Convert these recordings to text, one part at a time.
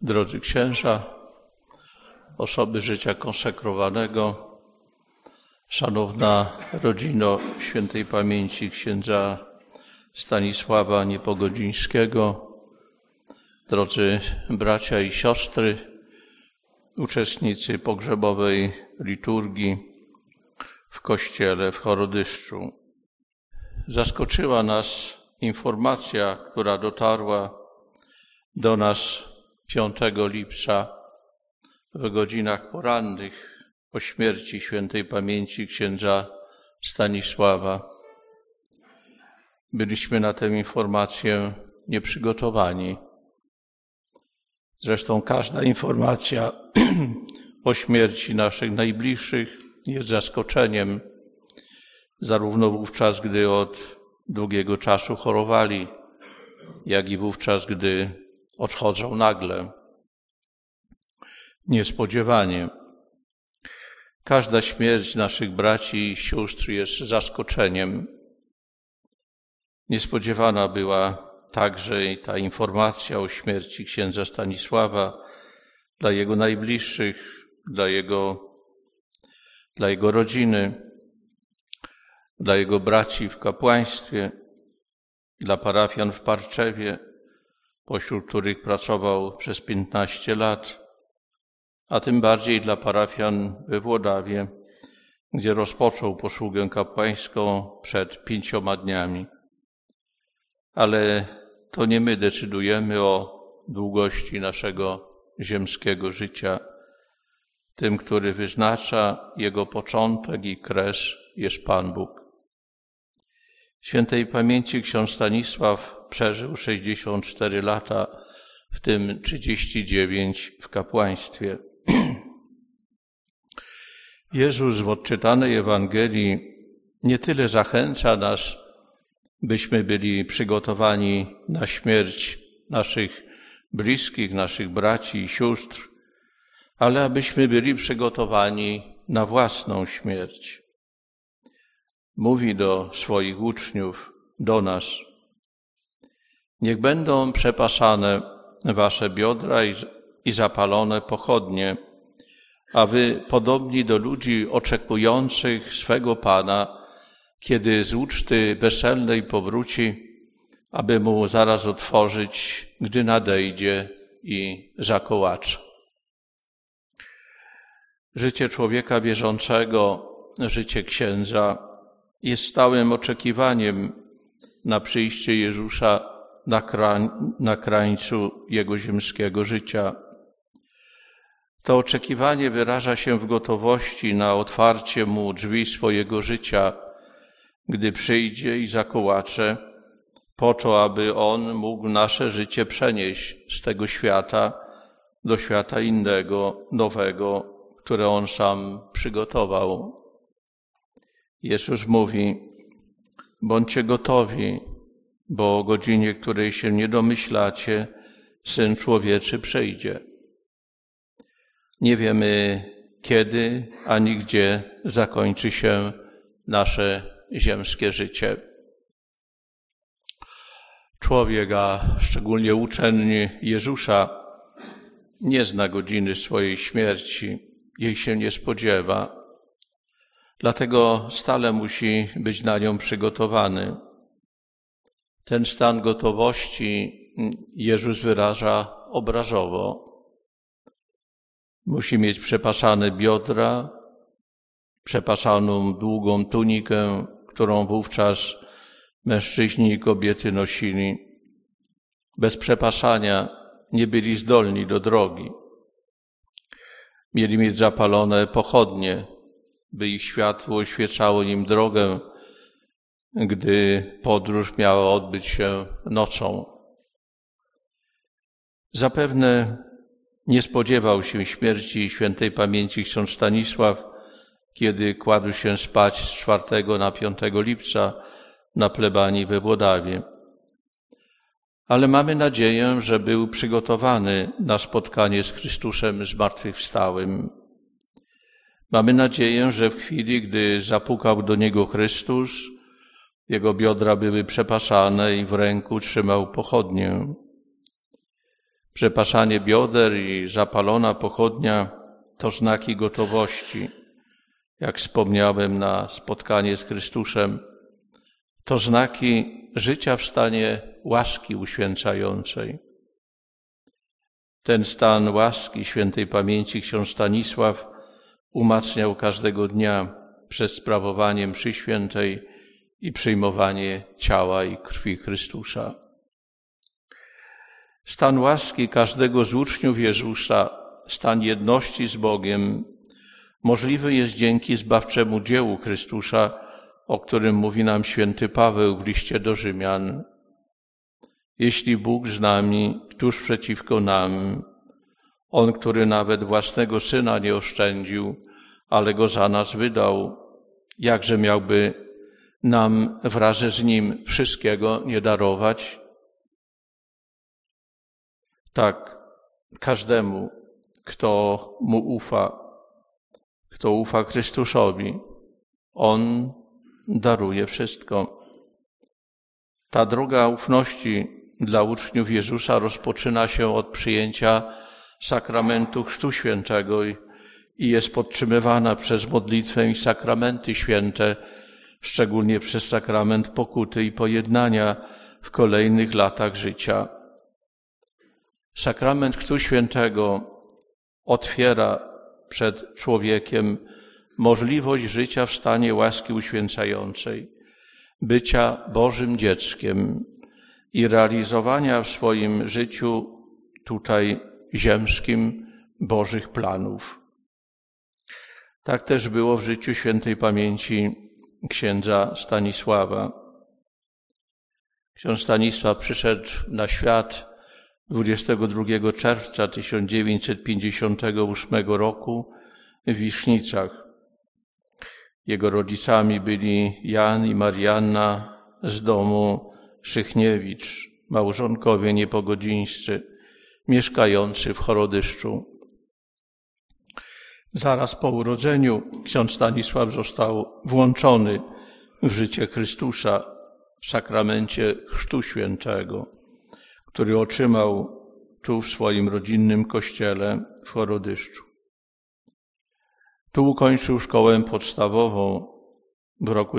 Drodzy księża, osoby życia konsekrowanego, szanowna rodzino świętej pamięci księdza Stanisława Niepogodzińskiego, drodzy bracia i siostry, uczestnicy pogrzebowej liturgii w kościele w Chorodyszczu. Zaskoczyła nas informacja, która dotarła do nas 5 lipca w godzinach porannych o śmierci świętej pamięci księdza Stanisława. Byliśmy na tę informację nieprzygotowani. Zresztą każda informacja o śmierci naszych najbliższych jest zaskoczeniem, zarówno wówczas, gdy od długiego czasu chorowali, jak i wówczas, gdy odchodzą nagle, niespodziewanie. Każda śmierć naszych braci i sióstr jest zaskoczeniem. Niespodziewana była także i ta informacja o śmierci księdza Stanisława dla jego najbliższych, dla jego rodziny, dla jego braci w kapłaństwie, dla parafian w Parczewie, pośród których pracował przez 15 lat, a tym bardziej dla parafian we Włodawie, gdzie rozpoczął posługę kapłańską przed 5 dniami. Ale to nie my decydujemy o długości naszego ziemskiego życia. Tym, który wyznacza jego początek i kres, jest Pan Bóg. Świętej pamięci ksiądz Stanisław przeżył 64 lata, w tym 39 w kapłaństwie. Jezus w odczytanej Ewangelii nie tyle zachęca nas, byśmy byli przygotowani na śmierć naszych bliskich, naszych braci i sióstr, ale abyśmy byli przygotowani na własną śmierć. Mówi do swoich uczniów, do nas: niech będą przepasane wasze biodra i zapalone pochodnie, a wy podobni do ludzi oczekujących swego Pana, kiedy z uczty weselnej powróci, aby mu zaraz otworzyć, gdy nadejdzie i zakołacze. Życie człowieka wierzącego, życie księdza jest stałym oczekiwaniem na przyjście Jezusa na krańcu jego ziemskiego życia. To oczekiwanie wyraża się w gotowości na otwarcie mu drzwi swojego życia, gdy przyjdzie i zakołacze, po to, aby on mógł nasze życie przenieść z tego świata do świata innego, nowego, które on sam przygotował. Jezus mówi: bądźcie gotowi, bo o godzinie, której się nie domyślacie, Syn Człowieczy przyjdzie. Nie wiemy kiedy ani gdzie zakończy się nasze ziemskie życie. Człowiek, a szczególnie uczeń Jezusa, nie zna godziny swojej śmierci, jej się nie spodziewa. Dlatego stale musi być na nią przygotowany. Ten stan gotowości Jezus wyraża obrazowo. Musi mieć przepasane biodra, przepasaną długą tunikę, którą wówczas mężczyźni i kobiety nosili. Bez przepasania nie byli zdolni do drogi. Mieli mieć zapalone pochodnie, by ich światło oświecało im drogę, gdy podróż miała odbyć się nocą. Zapewne nie spodziewał się śmierci świętej pamięci ksiądz Stanisław, kiedy kładł się spać z 4 na 5 lipca na plebanii we Włodawie. Ale mamy nadzieję, że był przygotowany na spotkanie z Chrystusem zmartwychwstałym. Mamy nadzieję, że w chwili, gdy zapukał do niego Chrystus, jego biodra były przepasane i w ręku trzymał pochodnię. Przepasanie bioder i zapalona pochodnia to znaki gotowości. Jak wspomniałem na spotkanie z Chrystusem, to znaki życia w stanie łaski uświęcającej. Ten stan łaski świętej pamięci ksiądz Stanisław umacniał każdego dnia przez sprawowanie mszy świętej i przyjmowanie ciała i krwi Chrystusa. Stan łaski każdego z uczniów Jezusa, stan jedności z Bogiem, możliwy jest dzięki zbawczemu dziełu Chrystusa, o którym mówi nam święty Paweł w liście do Rzymian. Jeśli Bóg z nami, któż przeciwko nam? On, który nawet własnego Syna nie oszczędził, ale Go za nas wydał, jakże miałby nam wraz z Nim wszystkiego nie darować? Tak, każdemu, kto Mu ufa, kto ufa Chrystusowi, On daruje wszystko. Ta droga ufności dla uczniów Jezusa rozpoczyna się od przyjęcia sakramentu Chrztu Świętego i jest podtrzymywana przez modlitwę i sakramenty święte, szczególnie przez sakrament pokuty i pojednania w kolejnych latach życia. Sakrament Chrztu Świętego otwiera przed człowiekiem możliwość życia w stanie łaski uświęcającej, bycia Bożym dzieckiem i realizowania w swoim życiu tutaj ziemskim Bożych planów. Tak też było w życiu świętej pamięci księdza Stanisława. Ksiądz Stanisław przyszedł na świat 22 czerwca 1958 roku w Wisznicach. Jego rodzicami byli Jan i Marianna z domu Szychniewicz, małżonkowie niepogodzińscy, mieszkający w Chorodyszczu. Zaraz po urodzeniu ksiądz Stanisław został włączony w życie Chrystusa w sakramencie Chrztu Świętego, który otrzymał tu w swoim rodzinnym kościele w Chorodyszczu. Tu ukończył szkołę podstawową. W roku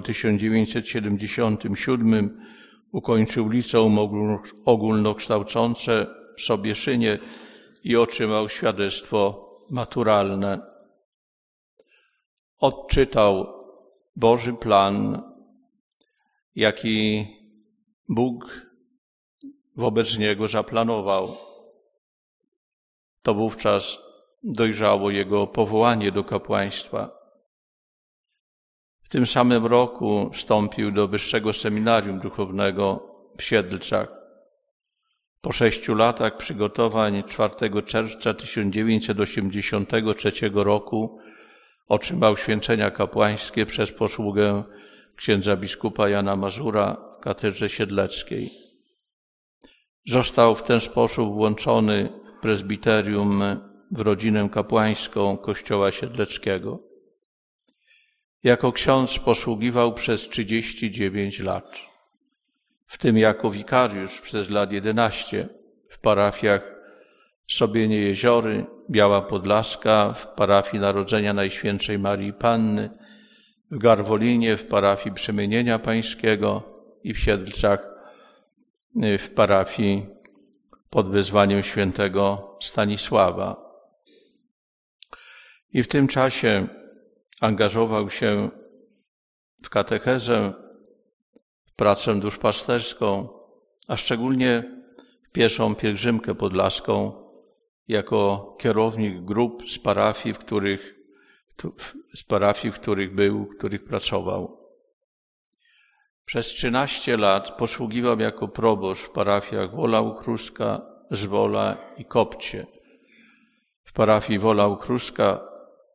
1977 ukończył liceum ogólnokształcące w Sobieszynie i otrzymał świadectwo maturalne. Odczytał Boży plan, jaki Bóg wobec niego zaplanował. To wówczas dojrzało jego powołanie do kapłaństwa. W tym samym roku wstąpił do Wyższego Seminarium Duchownego w Siedlcach. Po 6 latach przygotowań 4 czerwca 1983 roku otrzymał święcenia kapłańskie przez posługę księdza biskupa Jana Mazura w katedrze siedleckiej. Został w ten sposób włączony w prezbiterium w rodzinę kapłańską Kościoła Siedleckiego. Jako ksiądz posługiwał przez 39 lat, w tym jako wikariusz przez lat 11 w parafiach Sobienie Jeziory, Biała Podlaska, w parafii Narodzenia Najświętszej Marii Panny, w Garwolinie, w parafii Przemienienia Pańskiego i w Siedlcach, w parafii pod wezwaniem świętego Stanisława. I w tym czasie angażował się w katechezę, w pracę duszpasterską, a szczególnie w pieszą pielgrzymkę podlaską jako kierownik grup z parafii, w których był, w których pracował. Przez 13 lat posługiwał jako proboszcz w parafiach Wola Uchruska, Zwola i Kopcie. W parafii Wola Uchruska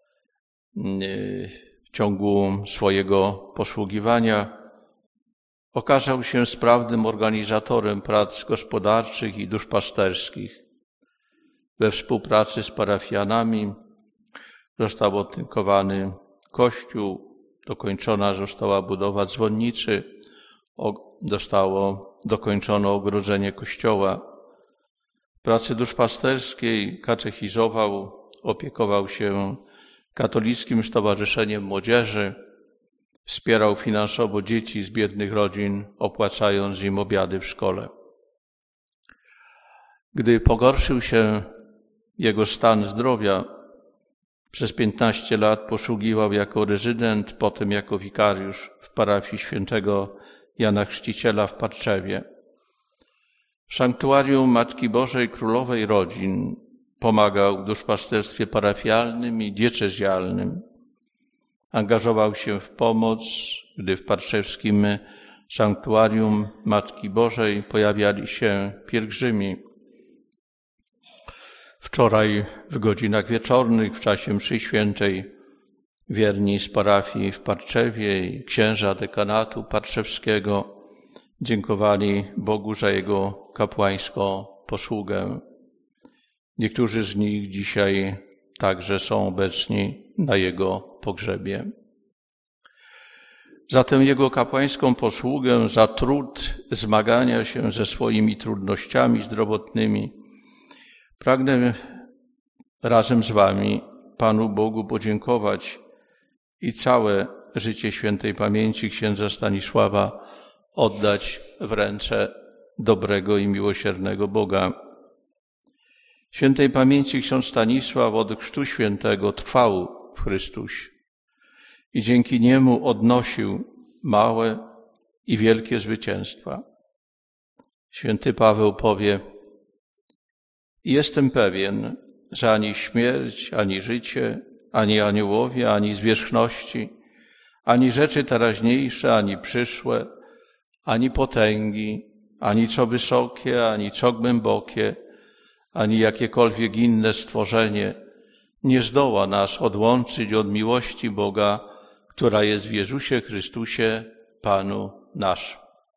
w ciągu swojego posługiwania okazał się sprawnym organizatorem prac gospodarczych i duszpasterskich. We współpracy z parafianami został otynkowany kościół, dokończona została budowa dzwonnicy, dokończono ogrodzenie kościoła. W pracy duszpasterskiej katechizował, opiekował się Katolickim Stowarzyszeniem Młodzieży, wspierał finansowo dzieci z biednych rodzin, opłacając im obiady w szkole. Gdy pogorszył się jego stan zdrowia, przez 15 lat posługiwał jako rezydent, potem jako wikariusz w parafii świętego Jana Chrzciciela w Parczewie. W sanktuarium Matki Bożej Królowej Rodzin pomagał w duszpasterstwie parafialnym i diecezjalnym. Angażował się w pomoc, gdy w parczewskim sanktuarium Matki Bożej pojawiali się pielgrzymi. Wczoraj w godzinach wieczornych, w czasie mszy świętej, wierni z parafii w Parczewie i księża dekanatu parczewskiego dziękowali Bogu za Jego kapłańską posługę. Niektórzy z nich dzisiaj także są obecni na Jego pogrzebie. Za tę Jego kapłańską posługę, za trud zmagania się ze swoimi trudnościami zdrowotnymi, pragnę razem z wami Panu Bogu podziękować i całe życie świętej pamięci księdza Stanisława oddać w ręce dobrego i miłosiernego Boga. Świętej pamięci ksiądz Stanisław od Chrztu Świętego trwał w Chrystusie i dzięki niemu odnosił małe i wielkie zwycięstwa. Święty Paweł powie: jestem pewien, że ani śmierć, ani życie, ani aniołowie, ani zwierzchności, ani rzeczy teraźniejsze, ani przyszłe, ani potęgi, ani co wysokie, ani co głębokie, ani jakiekolwiek inne stworzenie nie zdoła nas odłączyć od miłości Boga, która jest w Jezusie Chrystusie, Panu naszym.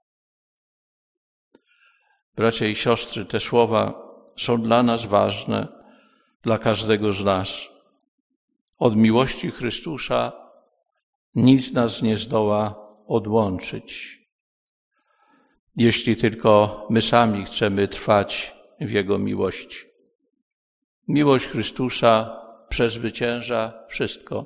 Bracia i siostry, te słowa są dla nas ważne, dla każdego z nas. Od miłości Chrystusa nic nas nie zdoła odłączyć, jeśli tylko my sami chcemy trwać w Jego miłości. Miłość Chrystusa przezwycięża wszystko.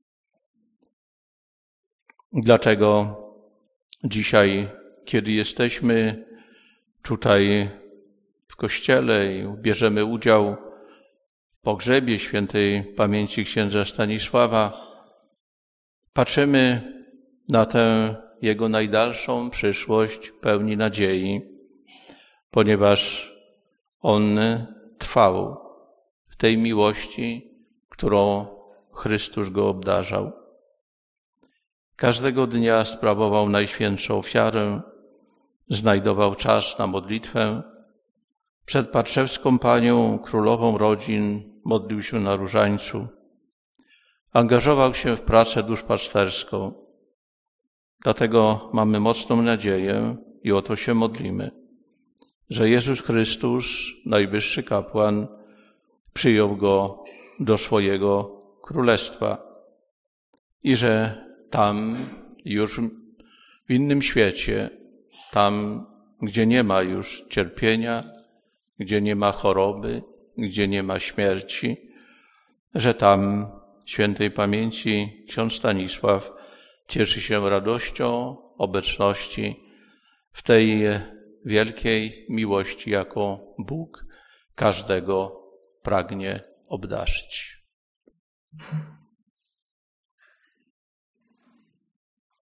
Dlatego dzisiaj, kiedy jesteśmy tutaj w Kościele i bierzemy udział w pogrzebie świętej pamięci księdza Stanisława, patrzymy na tę jego najdalszą przyszłość pełni nadziei, ponieważ on trwał w tej miłości, którą Chrystus go obdarzał. Każdego dnia sprawował najświętszą ofiarę, znajdował czas na modlitwę. Przed Parczewską Panią, Królową Rodzin, modlił się na różańcu. Angażował się w pracę duszpasterską. Dlatego mamy mocną nadzieję i o to się modlimy, że Jezus Chrystus, najwyższy kapłan, przyjął go do swojego królestwa i że tam, już w innym świecie, tam, gdzie nie ma już cierpienia, gdzie nie ma choroby, gdzie nie ma śmierci, że tam świętej pamięci ksiądz Stanisław cieszy się radością obecności w tej wielkiej miłości, jaką Bóg każdego pragnie obdarzyć.